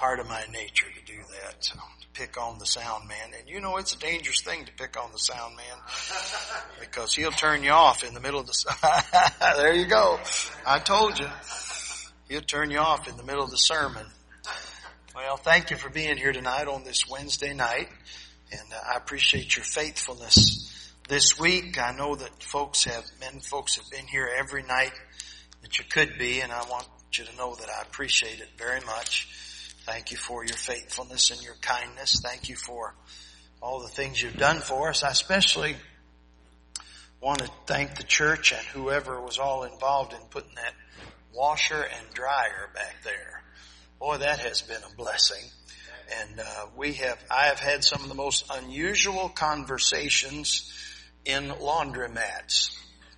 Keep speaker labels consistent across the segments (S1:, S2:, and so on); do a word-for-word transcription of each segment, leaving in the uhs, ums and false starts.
S1: part of my nature to do that, so, to pick on the sound man. And you know, it's a dangerous thing to pick on the sound man because he'll turn you off in the middle of the, there you go. I told you. He'll turn you off in the middle of the sermon. Well, thank you for being here tonight on this Wednesday night. And uh, I appreciate your faithfulness this week. I know that folks have, men folks have been here every night that you could be, and I want you to know that I appreciate it very much. Thank you for your faithfulness and your kindness. Thank you for all the things you've done for us. I especially want to thank the church and whoever was all involved in putting that washer and dryer back there. Boy, that has been a blessing. And uh, we have, I have had some of the most unusual conversations in laundromats.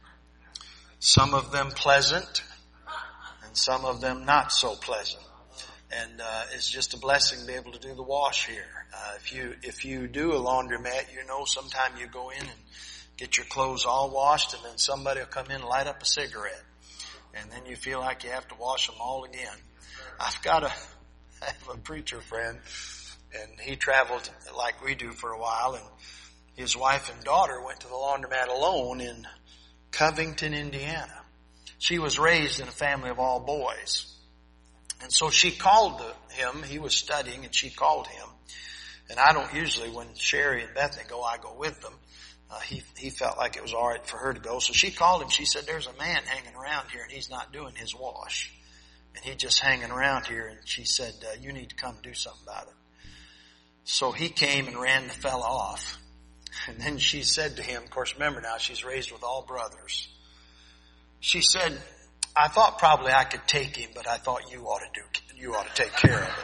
S1: Some of them pleasant, and some of them not so pleasant. And uh, it's just a blessing to be able to do the wash here. Uh, if you if you do a laundromat, you know, sometime you go in and get your clothes all washed, and then somebody will come in and light up a cigarette, and then you feel like you have to wash them all again. I've got a, I have a preacher friend, and he traveled like we do for a while, and his wife and daughter went to the laundromat alone in Covington, Indiana. She was raised in a family of all boys. And so she called him. He was studying, and she called him. And I don't usually, when Sherry and Bethany go, I go with them. Uh, he he felt like it was all right for her to go. So she called him. She said, there's a man hanging around here, and he's not doing his wash. And he's just hanging around here. And she said, uh, you need to come do something about it. So he came and ran the fella off. And then she said to him, of course, remember now, she's raised with all brothers. She said, I thought probably I could take him, but I thought you ought to do, you ought to take care of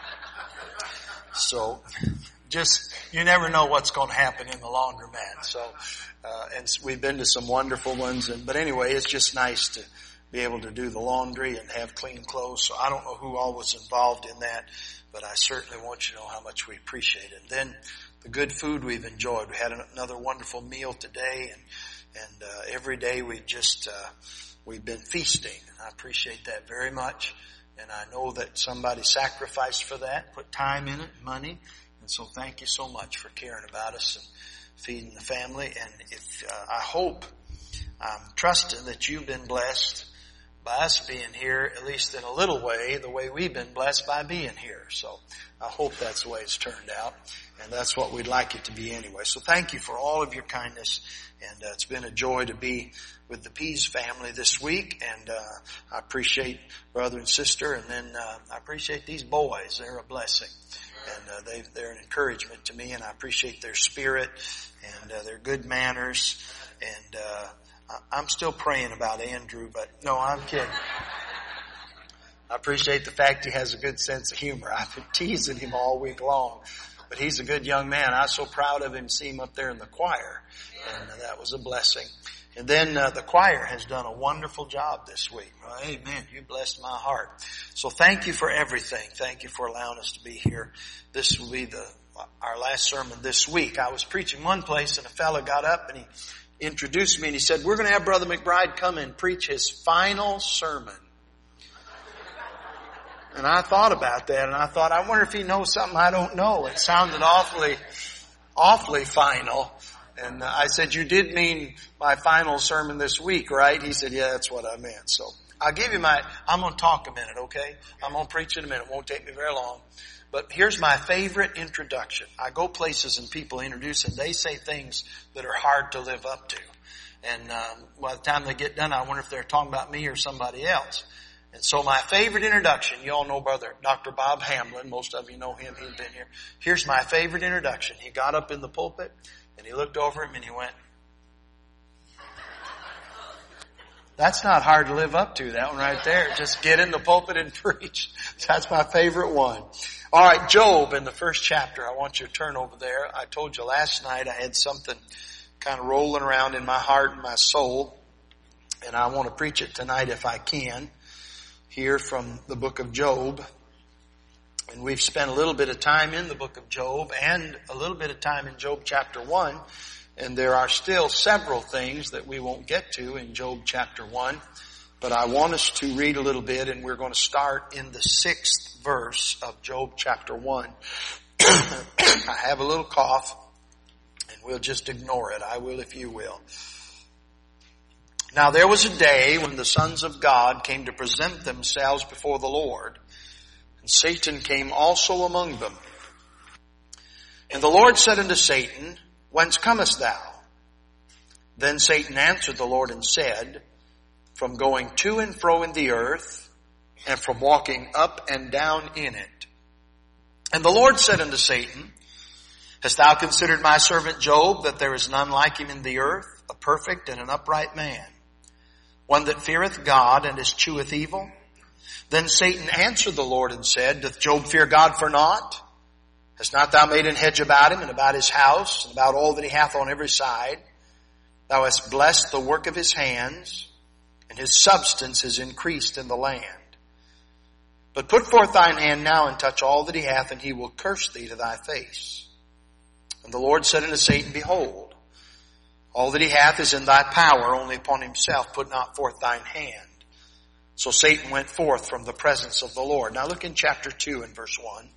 S1: it. So, just, you never know what's going to happen in the laundromat. So, uh, and we've been to some wonderful ones, and, but anyway, it's just nice to be able to do the laundry and have clean clothes. So I don't know who all was involved in that, but I certainly want you to know how much we appreciate it. And then the good food we've enjoyed. We had another wonderful meal today, and, and, uh, every day we just, uh, we've been feasting, and I appreciate that very much. And I know that somebody sacrificed for that, put time in it, money. And so thank you so much for caring about us and feeding the family. And if uh, I hope, I'm trusting that you've been blessed by us being here, at least in a little way, the way we've been blessed by being here. So I hope that's the way it's turned out. And that's what we'd like it to be anyway. So thank you for all of your kindness. And uh, it's been a joy to be with the Pease family this week. And uh, I appreciate brother and sister. And then uh, I appreciate these boys. They're a blessing. And uh, they, they're an encouragement to me. And I appreciate their spirit and uh, their good manners. And uh, I'm still praying about Andrew, but no, I'm kidding. I appreciate the fact he has a good sense of humor. I've been teasing him all week long. But he's a good young man. I was so proud of him, see him up there in the choir. And uh, that was a blessing. And then uh, the choir has done a wonderful job this week. Well, amen. You blessed my heart. So thank you for everything. Thank you for allowing us to be here. This will be the our last sermon this week. I was preaching one place, and a fellow got up and he introduced me, and he said, we're going to have Brother McBride come and preach his final sermon. And I thought about that, and I thought, I wonder if he knows something I don't know. It sounded awfully, awfully final. And I said, you did mean my final sermon this week, right? He said, yeah, that's what I meant. So I'll give you my, I'm going to talk a minute, okay? I'm going to preach in a minute. It won't take me very long. But here's my favorite introduction. I go places and people introduce, and they say things that are hard to live up to. And um, by the time they get done, I wonder if they're talking about me or somebody else. And so my favorite introduction, you all know Brother Doctor Bob Hamlin. Most of you know him. He's been here. Here's my favorite introduction. He got up in the pulpit, and he looked over him, and he went, that's not hard to live up to, that one right there. Just get in the pulpit and preach. That's my favorite one. All right, Job in the first chapter. I want you to turn over there. I told you last night I had something kind of rolling around in my heart and my soul, and I want to preach it tonight if I can. Here from the book of Job. And we've spent a little bit of time in the book of Job and a little bit of time in Job chapter one. And there are still several things that we won't get to in Job chapter one. But I want us to read a little bit, and we're going to start in the sixth verse of Job chapter one. I have a little cough, and we'll just ignore it. I will if you will. Now there was a day when the sons of God came to present themselves before the Lord, and Satan came also among them. And the Lord said unto Satan, Whence comest thou? Then Satan answered the Lord and said, From going to and fro in the earth, and from walking up and down in it. And the Lord said unto Satan, Hast thou considered my servant Job, that there is none like him in the earth, a perfect and an upright man, one that feareth God and escheweth evil? Then Satan answered the Lord and said, Doth Job fear God for naught? Hast not thou made an hedge about him, and about his house, and about all that he hath on every side? Thou hast blessed the work of his hands, and his substance is increased in the land. But put forth thine hand now, and touch all that he hath, and he will curse thee to thy face. And the Lord said unto Satan, Behold, all that he hath is in thy power, only upon himself put not forth thine hand. So Satan went forth from the presence of the Lord. Now look in chapter two and verse one.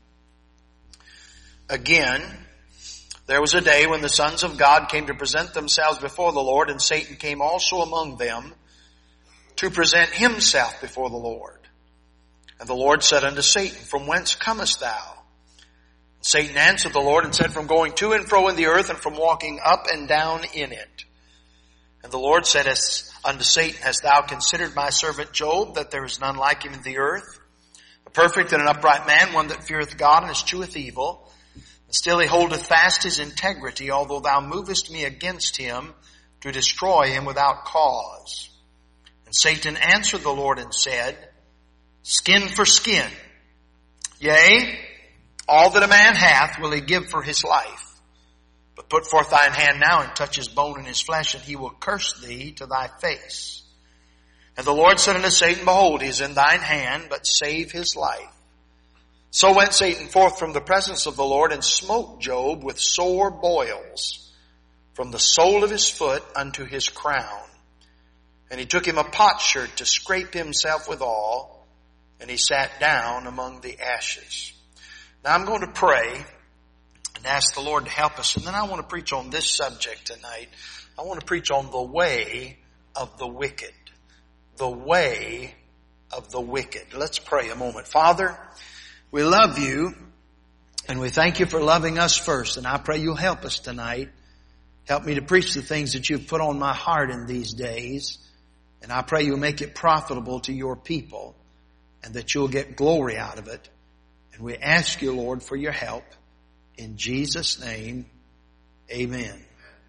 S1: Again, there was a day when the sons of God came to present themselves before the Lord, and Satan came also among them to present himself before the Lord. And the Lord said unto Satan, From whence comest thou? And Satan answered the Lord and said, From going to and fro in the earth, and from walking up and down in it. And the Lord said unto Satan, Hast thou considered my servant Job, that there is none like him in the earth, a perfect and an upright man, one that feareth God and escheweth evil? And still he holdeth fast his integrity, although thou movest me against him to destroy him without cause. And Satan answered the Lord and said, Skin for skin. Yea, all that a man hath will he give for his life. But put forth thine hand now, and touch his bone and his flesh, and he will curse thee to thy face. And the Lord said unto Satan, Behold, he is in thine hand, but save his life. So went Satan forth from the presence of the Lord, and smote Job with sore boils, from the sole of his foot unto his crown. And he took him a potsherd to scrape himself withal, and he sat down among the ashes. Now I'm going to pray and ask the Lord to help us. And then I want to preach on this subject tonight. I want to preach on the way of the wicked. The way of the wicked. Let's pray a moment. Father, we love you, and we thank you for loving us first. And I pray you'll help us tonight. Help me to preach the things that you've put on my heart in these days. And I pray you'll make it profitable to your people, and that you'll get glory out of it. And we ask you, Lord, for your help. In Jesus' name, amen.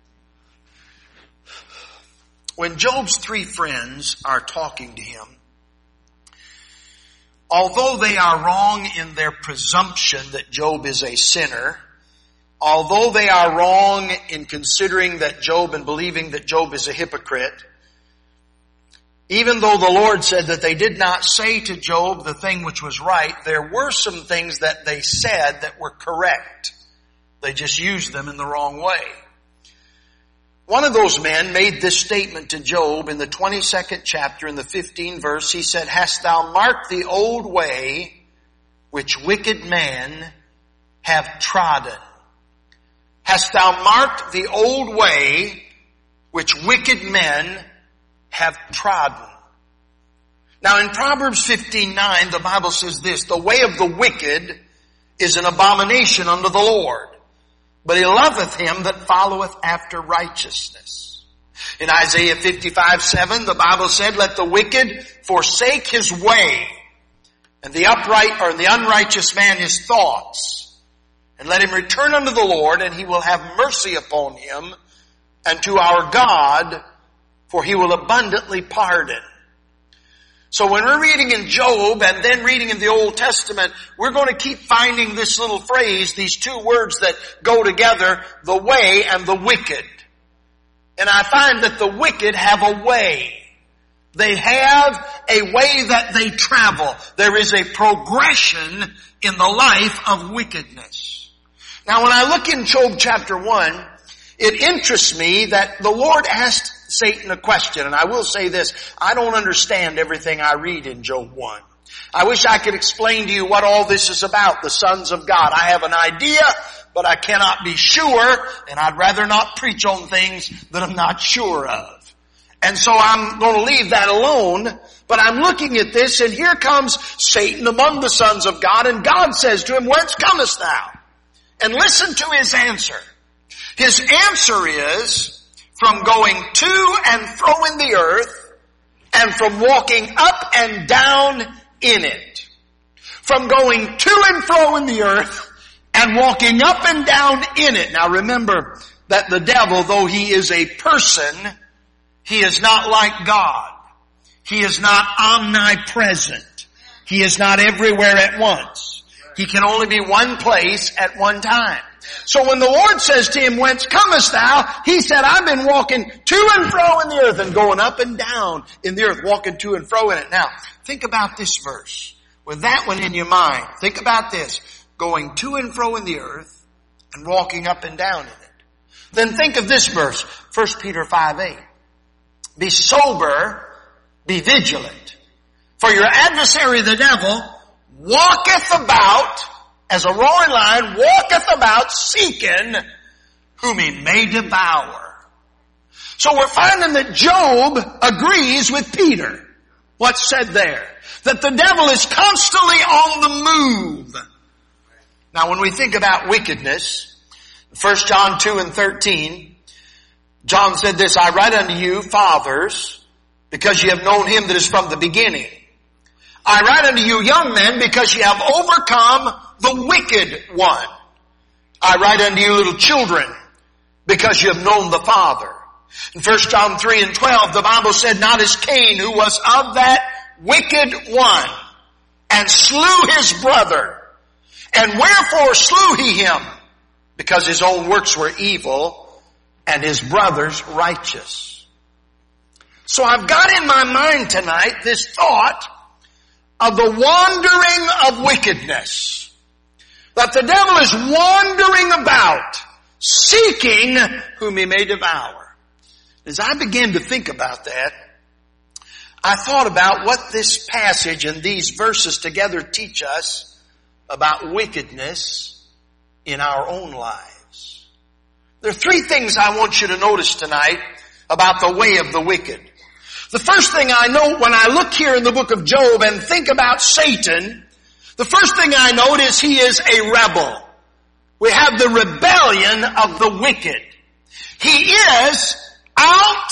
S1: When Job's three friends are talking to him, although they are wrong in their presumption that Job is a sinner, although they are wrong in considering that Job and believing that Job is a hypocrite, even though the Lord said that they did not say to Job the thing which was right, there were some things that they said that were correct. They just used them in the wrong way. One of those men made this statement to Job in the twenty-second chapter in the fifteenth verse. He said, Hast thou marked the old way which wicked men have trodden? Hast thou marked the old way which wicked men have trodden? Now in Proverbs fifteen nine, the Bible says this, The way of the wicked is an abomination unto the Lord, but he loveth him that followeth after righteousness. In Isaiah fifty-five seven, the Bible said, Let the wicked forsake his way, and the upright or the unrighteous man his thoughts, and let him return unto the Lord, and he will have mercy upon him, and to our God, for he will abundantly pardon. So when we're reading in Job and then reading in the Old Testament, we're going to keep finding this little phrase, these two words that go together, the way and the wicked. And I find that the wicked have a way. They have a way that they travel. There is a progression in the life of wickedness. Now when I look in Job chapter one, it interests me that the Lord asked Satan a question. And I will say this, I don't understand everything I read in Job one. I wish I could explain to you what all this is about, the sons of God. I have an idea, but I cannot be sure, and I'd rather not preach on things that I'm not sure of. And so I'm going to leave that alone, but I'm looking at this, and here comes Satan among the sons of God, and God says to him, whence comest thou? And listen to his answer. His answer is, from going to and fro in the earth, and from walking up and down in it. From going to and fro in the earth, and walking up and down in it. Now remember that the devil, though he is a person, he is not like God. He is not omnipresent. He is not everywhere at once. He can only be one place at one time. So when the Lord says to him, whence comest thou? He said, I've been walking to and fro in the earth and going up and down in the earth, walking to and fro in it. Now, think about this verse. With that one in your mind, think about this. Going to and fro in the earth and walking up and down in it. Then think of this verse, First Peter five eight. Be sober, be vigilant. For your adversary the devil walketh about as a roaring lion, walketh about seeking whom he may devour. So we're finding that Job agrees with Peter. What's said there? That the devil is constantly on the move. Now when we think about wickedness, First John two and thirteen, John said this, I write unto you, fathers, because ye have known him that is from the beginning. I write unto you, young men, because ye have overcome the wicked one. I write unto you, little children, because you have known the Father. In First John three and twelve, the Bible said, not as Cain, who was of that wicked one, and slew his brother. And wherefore slew he him? Because his own works were evil, and his brother's righteous. So I've got in my mind tonight this thought of the wandering of wickedness. That the devil is wandering about, seeking whom he may devour. As I began to think about that, I thought about what this passage and these verses together teach us about wickedness in our own lives. There are three things I want you to notice tonight about the way of the wicked. The first thing I note when I look here in the book of Job and think about Satan, the first thing I note is he is a rebel. We have the rebellion of the wicked. He is out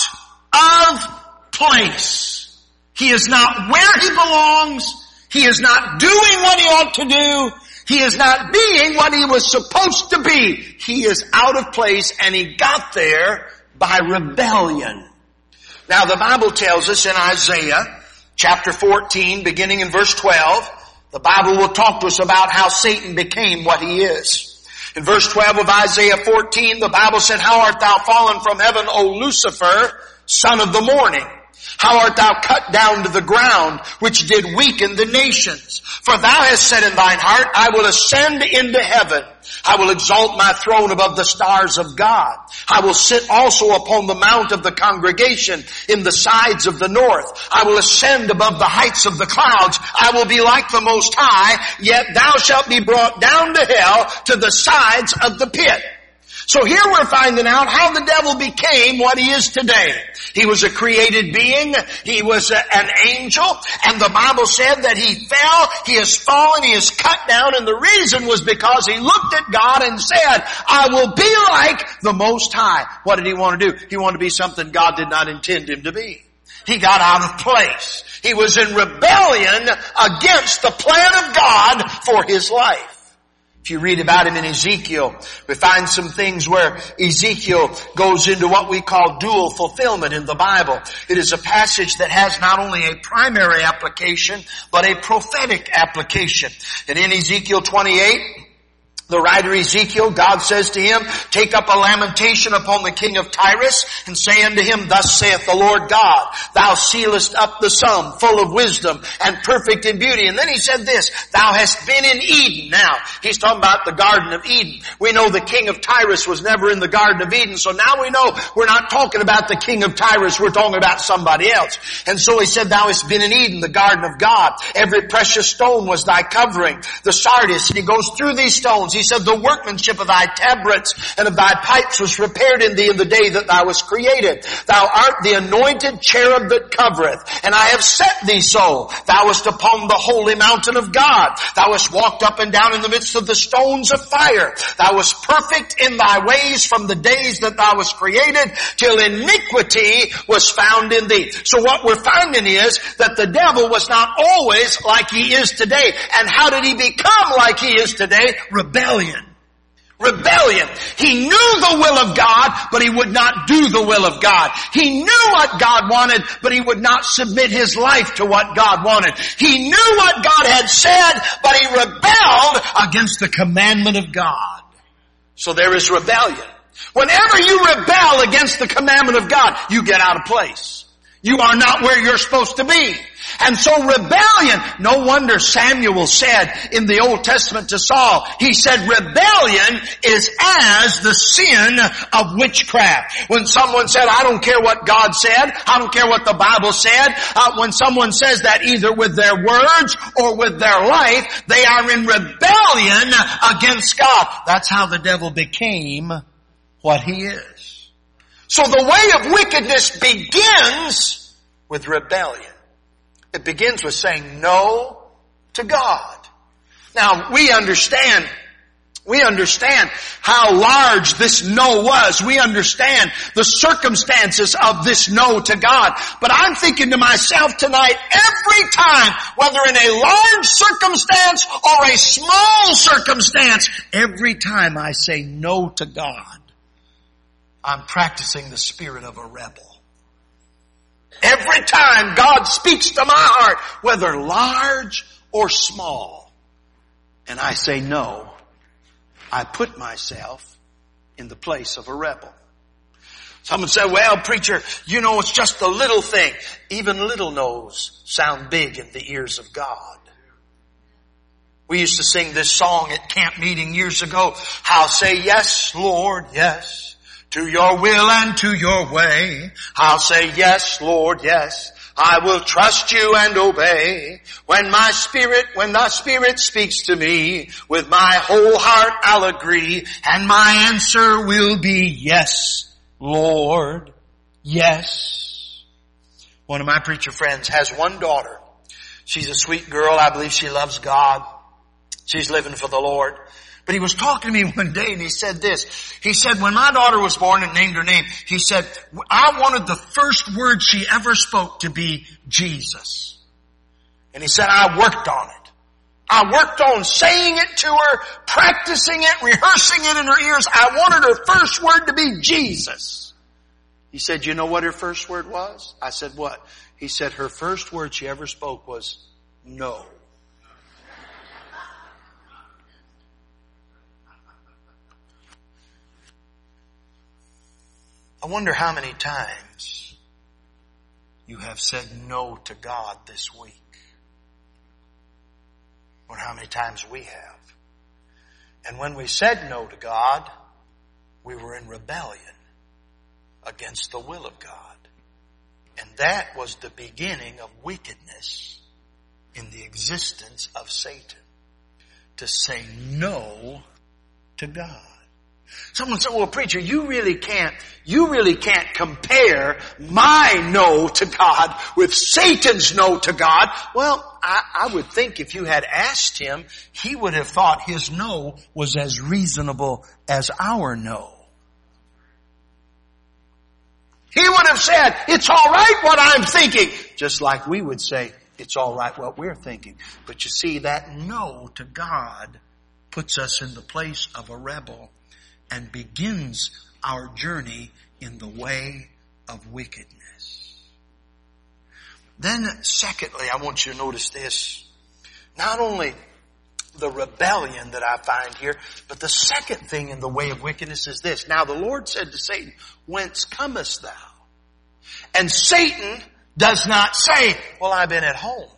S1: of place. He is not where he belongs. He is not doing what he ought to do. He is not being what he was supposed to be. He is out of place, and he got there by rebellion. Now the Bible tells us in Isaiah chapter fourteen, beginning in verse twelve, the Bible will talk to us about how Satan became what he is. In verse twelve of Isaiah fourteen, the Bible said, how art thou fallen from heaven, O Lucifer, son of the morning? How art thou cut down to the ground, which did weaken the nations? For thou hast said in thine heart, I will ascend into heaven. I will exalt my throne above the stars of God. I will sit also upon the mount of the congregation in the sides of the north. I will ascend above the heights of the clouds. I will be like the Most High, yet thou shalt be brought down to hell, to the sides of the pit. So here we're finding out how the devil became what he is today. He was a created being. He was a, an angel. And the Bible said that he fell, he has fallen, he is cut down. And the reason was because he looked at God and said, I will be like the Most High. What did he want to do? He wanted to be something God did not intend him to be. He got out of place. He was in rebellion against the plan of God for his life. If you read about him in Ezekiel, we find some things where Ezekiel goes into what we call dual fulfillment in the Bible. It is a passage that has not only a primary application, but a prophetic application. And in Ezekiel twenty-eight, The writer Ezekiel, God says to him, take up a lamentation upon the king of Tyrus, and say unto him, thus saith the Lord God, thou sealest up the sum, full of wisdom, and perfect in beauty. And then he said this, thou hast been in Eden. Now, he's talking about the Garden of Eden. We know the king of Tyrus was never in the Garden of Eden, so now we know we're not talking about the king of Tyrus, we're talking about somebody else. And so he said, thou hast been in Eden, the garden of God. Every precious stone was thy covering, the sardis. And he goes through these stones. He said, the workmanship of thy tabrets and of thy pipes was prepared in thee in the day that thou wast created. Thou art the anointed cherub that covereth, and I have set thee so. Thou wast upon the holy mountain of God. Thou wast walked up and down in the midst of the stones of fire. Thou wast perfect in thy ways from the days that thou wast created, till iniquity was found in thee. So what we're finding is that the devil was not always like he is today. And how did he become like he is today? Rebellion. Rebellion. He knew the will of God, but he would not do the will of God. He knew what God wanted, but he would not submit his life to what God wanted. He knew what God had said, but he rebelled against the commandment of God. So there is rebellion. Whenever you rebel against the commandment of God, you get out of place. You are not where you're supposed to be. And so rebellion, no wonder Samuel said in the Old Testament to Saul, he said rebellion is as the sin of witchcraft. When someone said, I don't care what God said, I don't care what the Bible said, uh, when someone says that either with their words or with their life, they are in rebellion against God. That's how the devil became what he is. So the way of wickedness begins with rebellion. It begins with saying no to God. Now, we understand, we understand how large this no was. We understand the circumstances of this no to God. But I'm thinking to myself tonight, every time, whether in a large circumstance or a small circumstance, every time I say no to God, I'm practicing the spirit of a rebel. Every time God speaks to my heart, whether large or small, and I say no, I put myself in the place of a rebel. Someone said, well, preacher, you know, it's just a little thing. Even little no's sound big in the ears of God. We used to sing this song at camp meeting years ago. I'll say yes, Lord, yes. To your will and to your way, I'll say yes, Lord, yes. I will trust you and obey. When my spirit, when the Spirit speaks to me, with my whole heart I'll agree, and my answer will be yes, Lord, yes. One of my preacher friends has one daughter. She's a sweet girl. I believe she loves God. She's living for the Lord. But he was talking to me one day and he said this. He said, when my daughter was born and named her name, he said, I wanted the first word she ever spoke to be Jesus. And he said, I worked on it. I worked on saying it to her, practicing it, rehearsing it in her ears. I wanted her first word to be Jesus. He said, you know what her first word was? I said, what? He said, her first word she ever spoke was no. I wonder how many times you have said no to God this week. Or how many times we have. And when we said no to God, we were in rebellion against the will of God. And that was the beginning of wickedness in the existence of Satan. To say no to God. Someone said, well, preacher, you really can't, you really can't compare my no to God with Satan's no to God. Well, I, I would think if you had asked him, he would have thought his no was as reasonable as our no. He would have said, it's all right what I'm thinking. Just like we would say, it's all right what we're thinking. But you see, that no to God puts us in the place of a rebel and begins our journey in the way of wickedness. Then, secondly, I want you to notice this. Not only, the rebellion that I find here. But the second thing in the way of wickedness is this. Now the Lord said to Satan, whence comest thou? And Satan does not say, well, I've been at home.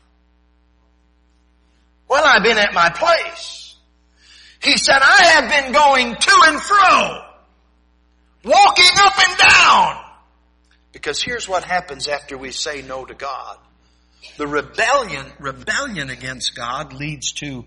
S1: Well, I've been at my place. He said, I have been going to and fro, walking up and down. Because here's what happens after we say no to God. The rebellion, rebellion against God leads to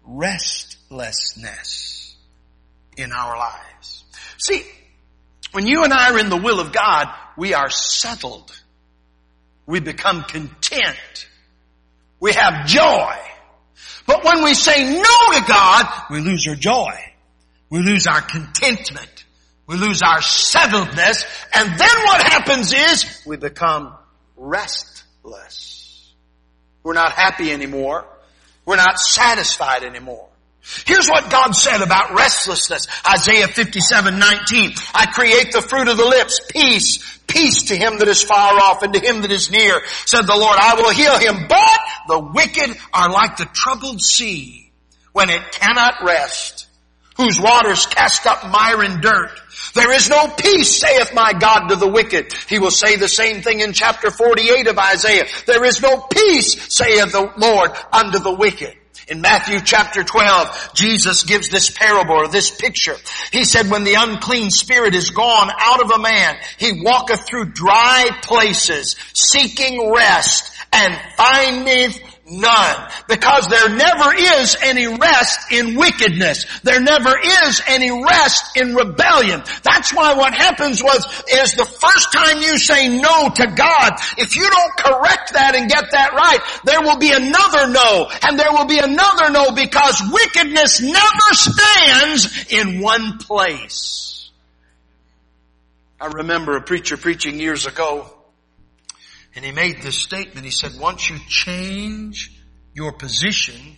S1: restlessness in our lives. See, when you and I are in the will of God, we are settled. We become content. We have joy. But when we say no to God, we lose our joy. We lose our contentment. We lose our settledness. And then what happens is we become restless. We're not happy anymore. We're not satisfied anymore. Here's what God said about restlessness. Isaiah fifty-seven nineteen. I create the fruit of the lips. Peace. Peace to him that is far off and to him that is near. Said the Lord, I will heal him. But the wicked are like the troubled sea when it cannot rest, whose waters cast up mire and dirt. There is no peace, saith my God, to the wicked. He will say the same thing in chapter forty-eight of Isaiah. There is no peace, saith the Lord, unto the wicked. In Matthew chapter twelve, Jesus gives this parable or this picture. He said, when the unclean spirit is gone out of a man, he walketh through dry places, seeking rest, and findeth none. Because there never is any rest in wickedness. There never is any rest in rebellion. That's why what happens was, is the first time you say no to God, if you don't correct that and get that right, there will be another no, and there will be another no, because wickedness never stands in one place. I remember a preacher preaching years ago, and he made this statement. He said, once you change your position,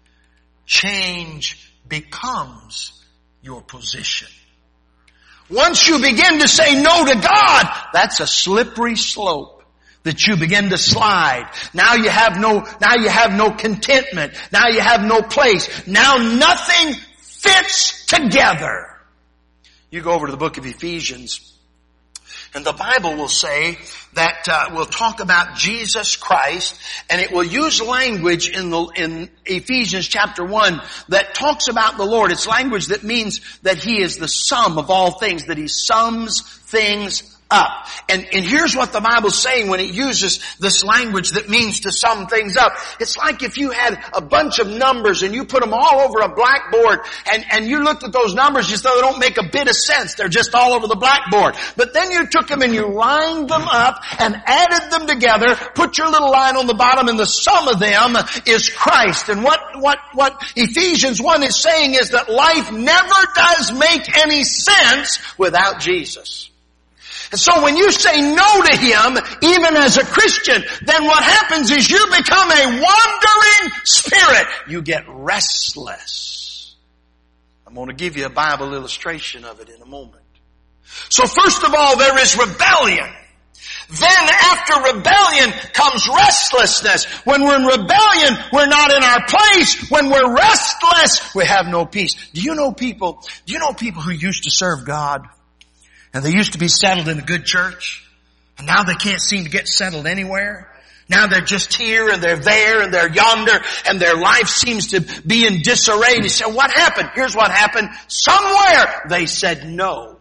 S1: change becomes your position. Once you begin to say no to God, that's a slippery slope that you begin to slide. Now you have no, now you have no contentment. Now you have no place. Now nothing fits together. You go over to the book of Ephesians, and the Bible will say that uh, we'll talk about Jesus Christ, and it will use language in the in Ephesians chapter one that talks about the Lord. It's language that means that He is the sum of all things, that He sums things up. And, and here's what the Bible's saying when it uses this language that means to sum things up. It's like if you had a bunch of numbers and you put them all over a blackboard, and, and you looked at those numbers, you said they don't make a bit of sense. They're just all over the blackboard. But then you took them and you lined them up and added them together, put your little line on the bottom, and the sum of them is Christ. And what, what, what Ephesians one is saying is that life never does make any sense without Jesus. And so when you say no to Him, even as a Christian, then what happens is you become a wandering spirit. You get restless. I'm going to give you a Bible illustration of it in a moment. So first of all, there is rebellion. Then after rebellion comes restlessness. When we're in rebellion, we're not in our place. When we're restless, we have no peace. Do you know people, do you know people who used to serve God? And they used to be settled in a good church. And now they can't seem to get settled anywhere. Now they're just here and they're there and they're yonder, and their life seems to be in disarray. And you say, what happened? Here's what happened. Somewhere they said no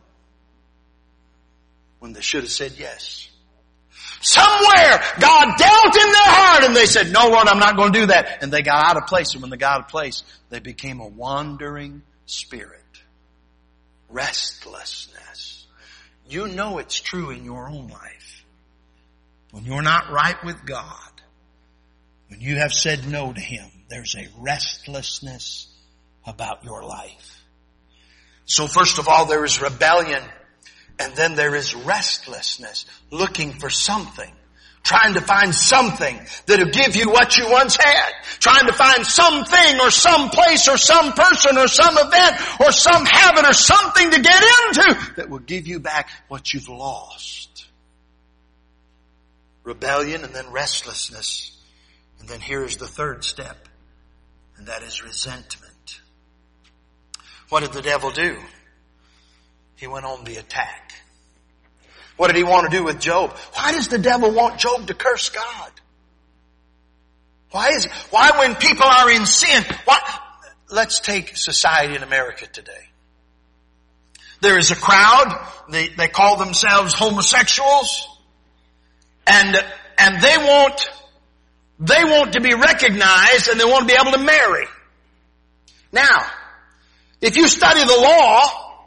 S1: when they should have said yes. Somewhere God dealt in their heart and they said, no, Lord, I'm not going to do that. And they got out of place. And when they got out of place, they became a wandering spirit. Restlessness. You know it's true in your own life. When you're not right with God, when you have said no to Him, there's a restlessness about your life. So first of all, there is rebellion, and then there is restlessness, looking for something, trying to find something that'll give you what you once had, trying to find something or some place or some person or some event or some habit or something to get into that will give you back what you've lost. Rebellion and then restlessness. And then here's the third step. And that is resentment. What did the devil do? He went on the attack. What did he want to do with Job? Why does the devil want Job to curse God? Why is it? Why when people are in sin? Why? Let's take society in America today. There is a crowd, they, they call themselves homosexuals, and, and they want, they want to be recognized and they want to be able to marry. Now, if you study the law,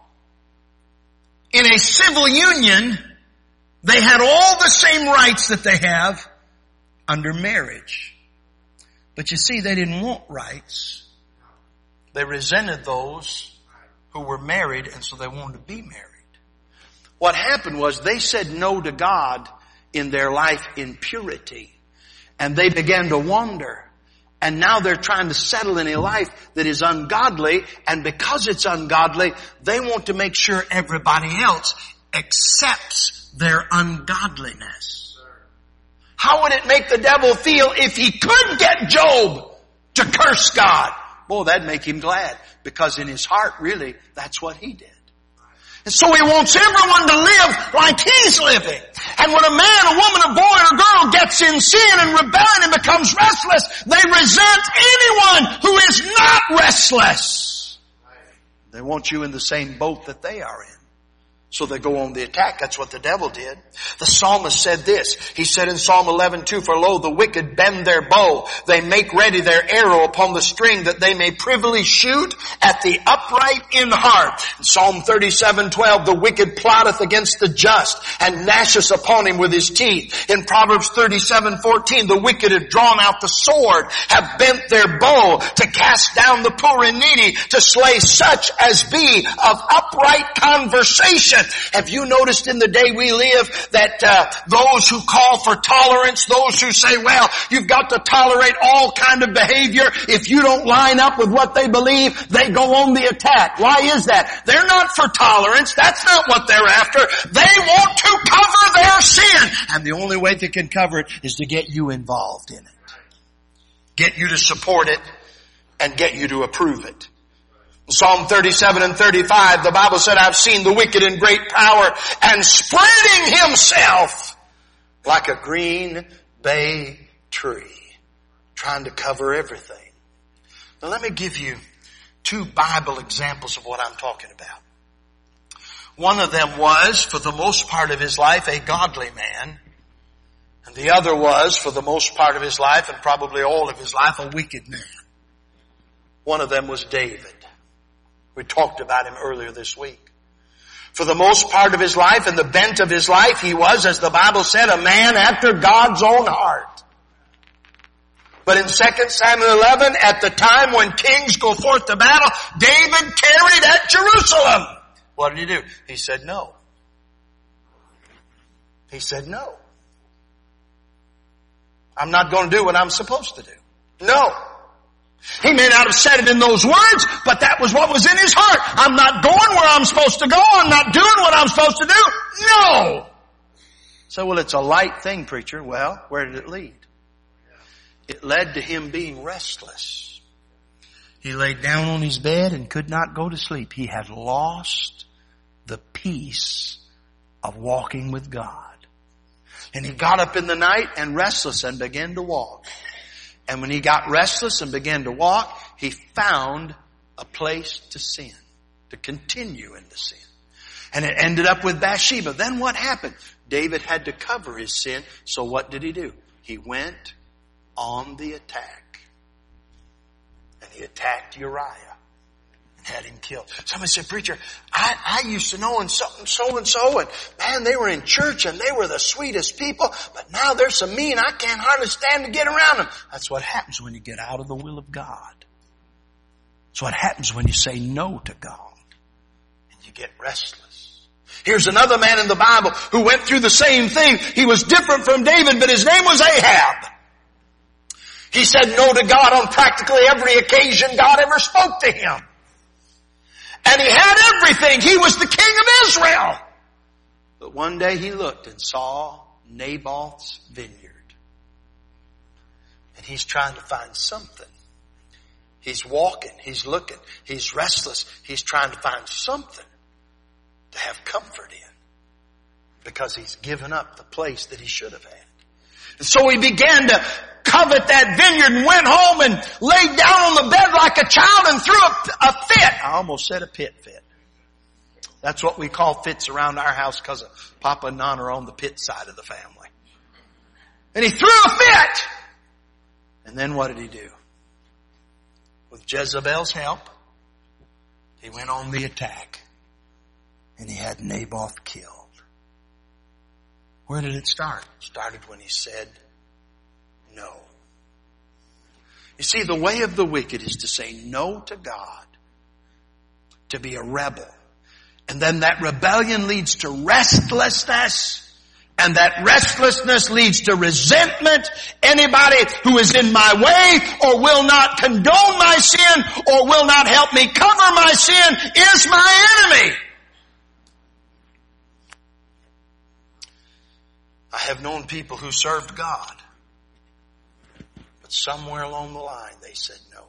S1: in a civil union, they had all the same rights that they have under marriage. But you see, they didn't want rights. They resented those who were married, and so they wanted to be married. What happened was they said no to God in their life in purity. And they began to wander. And now they're trying to settle in a life that is ungodly. And because it's ungodly, they want to make sure everybody else accepts their ungodliness. How would it make the devil feel if he could get Job to curse God? Boy, that'd make him glad. Because in his heart, really, that's what he did. And so he wants everyone to live like he's living. And when a man, a woman, a boy, or girl gets in sin and rebellion and becomes restless, they resent anyone who is not restless. They want you in the same boat that they are in. So they go on the attack. That's what the devil did. The psalmist said this. He said in Psalm eleven two, "For lo, the wicked bend their bow. They make ready their arrow upon the string, that they may privily shoot at the upright in heart." In Psalm thirty-seven twelve, "The wicked plotteth against the just, and gnasheth upon him with his teeth." In Proverbs thirty-seven fourteen, "The wicked have drawn out the sword, have bent their bow, to cast down the poor and needy, to slay such as be of upright conversation." Have you noticed in the day we live that uh, those who call for tolerance, those who say, well, you've got to tolerate all kind of behavior. If you don't line up with what they believe, they go on the attack. Why is that? They're not for tolerance. That's not what they're after. They want to cover their sin. And the only way they can cover it is to get you involved in it. Get you to support it and get you to approve it. Psalm thirty-seven and thirty-five, the Bible said, "I've seen the wicked in great power and spreading himself like a green bay tree," trying to cover everything. Now let me give you two Bible examples of what I'm talking about. One of them was, for the most part of his life, a godly man. And the other was, for the most part of his life, and probably all of his life, a wicked man. One of them was David. We talked about him earlier this week. For the most part of his life and the bent of his life, he was, as the Bible said, a man after God's own heart. But in Second Samuel eleven, at the time when kings go forth to battle, David tarried at Jerusalem. What did he do? He said no. He said no. I'm not going to do what I'm supposed to do. No. He may not have said it in those words, but that was what was in his heart. I'm not going where I'm supposed to go. I'm not doing what I'm supposed to do. No. So, well, it's a light thing, preacher. Well, where did it lead? It led to him being restless. He laid down on his bed and could not go to sleep. He had lost the peace of walking with God. And he got up in the night and restless and began to walk. And when he got restless and began to walk, he found a place to sin, to continue in the sin. And it ended up with Bathsheba. Then what happened? David had to cover his sin. So what did he do? He went on the attack. And he attacked Uriah and had him killed. Somebody said, preacher, I, I used to know and so and so and so, and man, they were in church and they were the sweetest people, but now they're so mean I can't hardly stand to get around them. That's what happens when you get out of the will of God. That's what happens when you say no to God and you get restless. Here's another man in the Bible who went through the same thing. He was different from David, but his name was Ahab. He said no to God on practically every occasion God ever spoke to him. And he had everything. He was the king of Israel. But one day he looked and saw Naboth's vineyard. And he's trying to find something He's walking. He's looking. He's restless. He's trying to find something to have comfort in because he's given up the place that he should have had. And so he began to covet that vineyard and went home and laid down on the bed like a child and threw a, a fit. I almost said a pit fit. That's what we call fits around our house because Papa and Nana are on the pit side of the family. And he threw a fit. And then what did he do? With Jezebel's help, he went on the attack. And he had Naboth killed. Where did it start? It started when he said no. You see, the way of the wicked is to say no to God, to be a rebel. And then that rebellion leads to restlessness. And that restlessness leads to resentment. Anybody who is in my way or will not condone my sin or will not help me cover my sin is my enemy. I have known people who served God, but somewhere along the line they said no.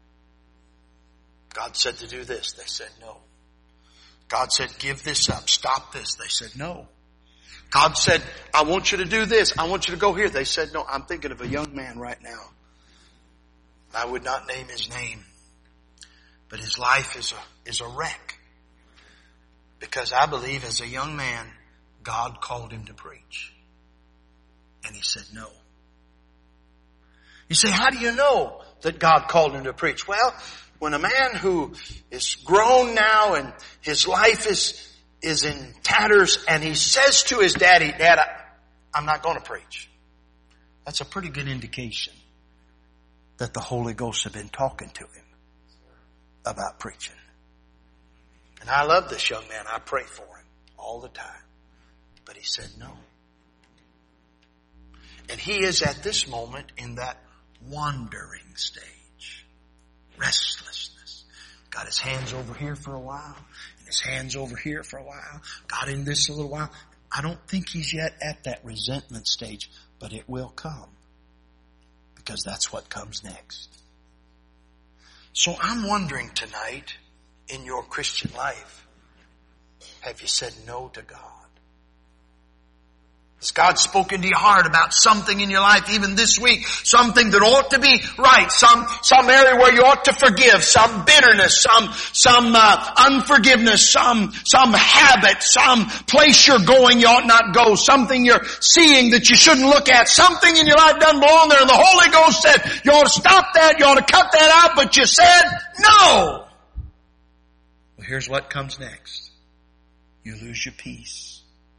S1: God said to do this. They said no. God said, give this up. Stop this. They said no. God said, I want you to do this. I want you to go here. They said no. I'm thinking of a young man right now. I would not name his name, but his life is a, is a wreck. Because I believe as a young man, God called him to preach. And he said no. You say, how do you know that God called him to preach? Well, when a man who is grown now and his life is, is in tatters and he says to his daddy, Dad, I, I'm not going to preach. That's a pretty good indication that the Holy Ghost had been talking to him about preaching. And I love this young man. I pray for him all the time. But he said no. And he is at this moment in that wandering stage. Restlessness. Got his hands over here for a while. And his hands over here for a while. Got in this a little while. I don't think he's yet at that resentment stage. But it will come. Because that's what comes next. So I'm wondering tonight, in your Christian life, have you said no to God? Has God spoken to your heart about something in your life even this week? Something that ought to be right. Some, some area where you ought to forgive. Some bitterness. Some, some, uh, unforgiveness. Some, some habit. Some place you're going you ought not go. Something you're seeing that you shouldn't look at. Something in your life doesn't belong there. And the Holy Ghost said, you ought to stop that. You ought to cut that out. But you said no. Well, here's what comes next. You lose your peace.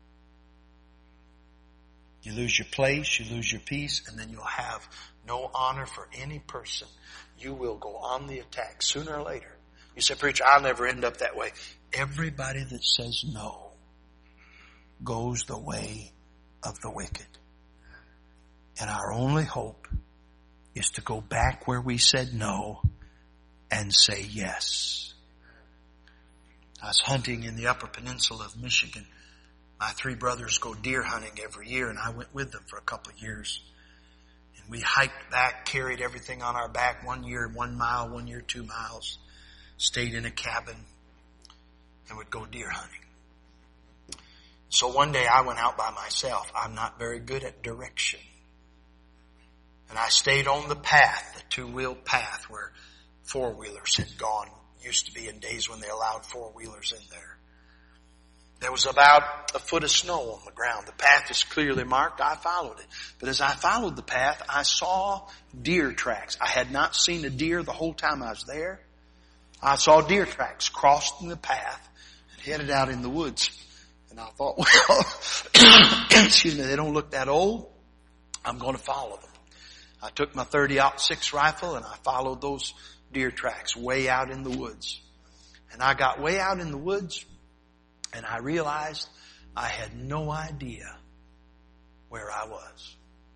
S1: You lose your place, you lose your peace, and then you'll have no honor for any person. You will go on the attack sooner or later. You say, preacher, I'll never end up that way. Everybody that says no goes the way of the wicked. And our only hope is to go back where we said no and say yes. I was hunting in the Upper Peninsula of Michigan. My three brothers go deer hunting every year, and I went with them for a couple of years. And we hiked back, carried everything on our back, one year one mile, one year two miles, stayed in a cabin, and would go deer hunting. So one day I went out by myself. I'm not very good at direction. And I stayed on the path, the two-wheel path where four-wheelers had gone. Used to be in days when they allowed four-wheelers in there. There was about a foot of snow on the ground. The path is clearly marked. I followed it. But as I followed the path, I saw deer tracks. I had not seen a deer the whole time I was there. I saw deer tracks crossing the path and headed out in the woods. And I thought, well, excuse me, they don't look that old. I'm going to follow them. I took my thirty aught six rifle and I followed those deer tracks way out in the woods. And I got way out in the woods. And I realized I had no idea where I was.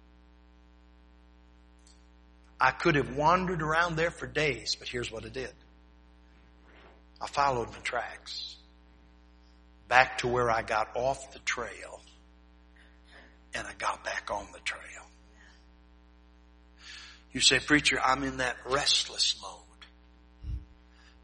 S1: I could have wandered around there for days, but here's what I did. I followed my tracks back to where I got off the trail, and I got back on the trail. You say, preacher, I'm in that restless mode.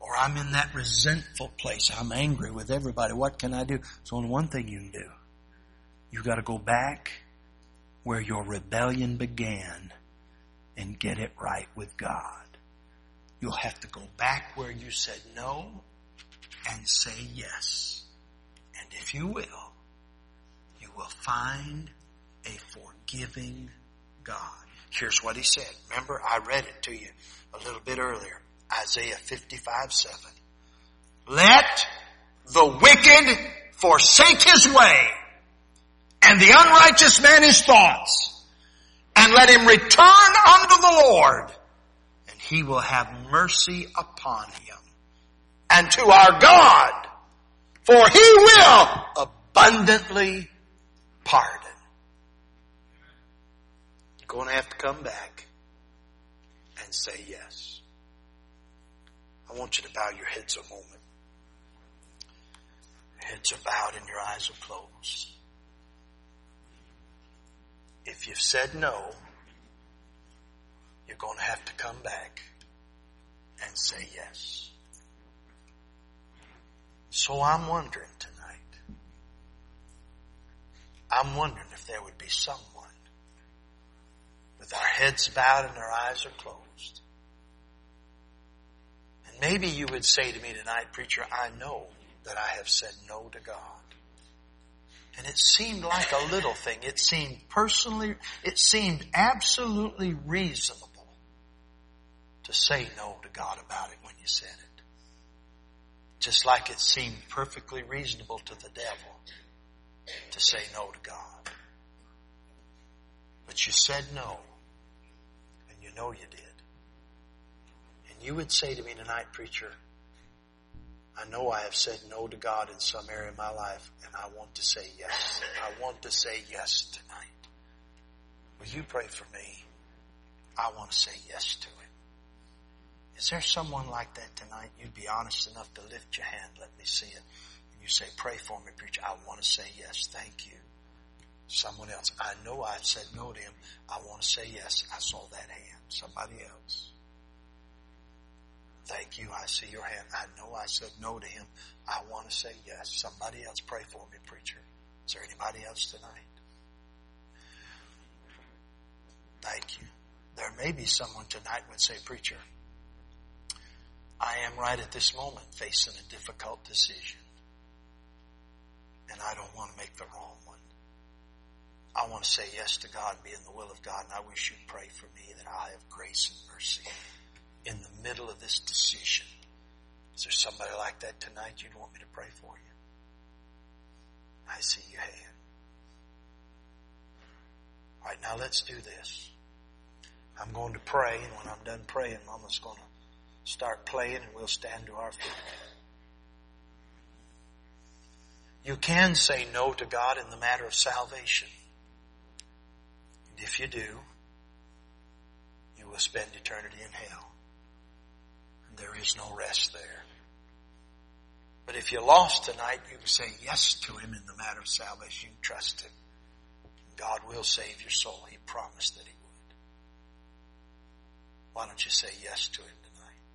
S1: Or I'm in that resentful place. I'm angry with everybody. What can I do? There's only one thing you can do. You've got to go back where your rebellion began and get it right with God. You'll have to go back where you said no and say yes. And if you will, you will find a forgiving God. Here's what he said. Remember, I read it to you a little bit earlier. Isaiah fifty-five seven. Let the wicked forsake his way, and the unrighteous man his thoughts, and let him return unto the Lord, and he will have mercy upon him, and to our God, for he will abundantly pardon. You're going to have to come back and say yes. I want you to bow your heads a moment. Your heads are bowed and your eyes are closed. If you've said no, you're going to have to come back and say yes. So I'm wondering tonight, I'm wondering if there would be someone with our heads bowed and our eyes are closed. And maybe you would say to me tonight, preacher, I know that I have said no to God. And it seemed like a little thing. It seemed personally, it seemed absolutely reasonable to say no to God about it when you said it. Just like it seemed perfectly reasonable to the devil to say no to God. But you said no, and you know you did. And you would say to me tonight, preacher, I know I have said no to God in some area of my life, and I want to say yes. I want to say yes tonight. Will you pray for me? I want to say yes to it. Is there someone like that tonight? You'd be honest enough to lift your hand. Let me see it. And you say, pray for me, preacher. I want to say yes. Thank you. Someone else. I know I've said no to him. I want to say yes. I saw that hand. Somebody else. Thank you. I see your hand. I know I said no to him. I want to say yes. Somebody else. Pray for me, preacher. Is there anybody else tonight? Thank you. There may be someone tonight would say, preacher, I am right at this moment facing a difficult decision. And I don't want to make the wrong one. I want to say yes to God and be in the will of God. And I wish you'd pray for me that I'll have grace and mercy in the middle of this decision. Is there somebody like that tonight you'd want me to pray for you? I see your hand. All right, now let's do this. I'm going to pray, and when I'm done praying, Mama's going to start playing, and we'll stand to our feet. You can say no to God in the matter of salvation. And if you do, you will spend eternity in hell. And there is no rest there. But if you're lost tonight, you can say yes to him in the matter of salvation. You can trust him. God will save your soul. He promised that he would. Why don't you say yes to him tonight?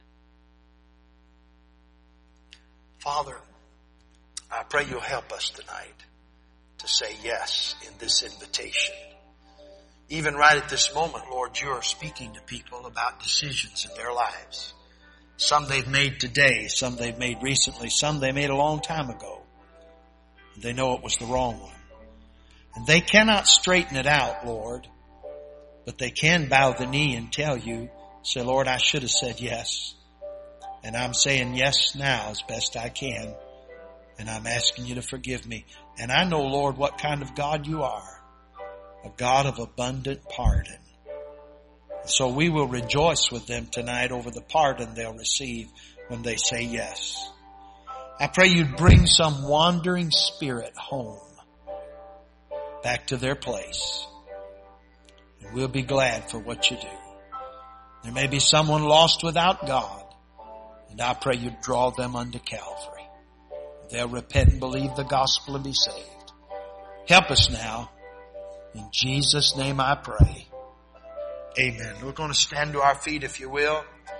S1: Father, I pray you'll help us tonight to say yes in this invitation. Even right at this moment, Lord, you are speaking to people about decisions in their lives. Some they've made today, some they've made recently, some they made a long time ago. They know it was the wrong one. And they cannot straighten it out, Lord, but they can bow the knee and tell you, say, Lord, I should have said yes. And I'm saying yes now as best I can. And I'm asking you to forgive me. And I know, Lord, what kind of God you are. A God of abundant pardon. So we will rejoice with them tonight over the pardon they'll receive when they say yes. I pray you'd bring some wandering spirit home, back to their place. And we'll be glad for what you do. There may be someone lost without God. And I pray you draw them unto Calvary. They'll repent and believe the gospel and be saved. Help us now. In Jesus' name I pray. Amen. We're going to stand to our feet if you will.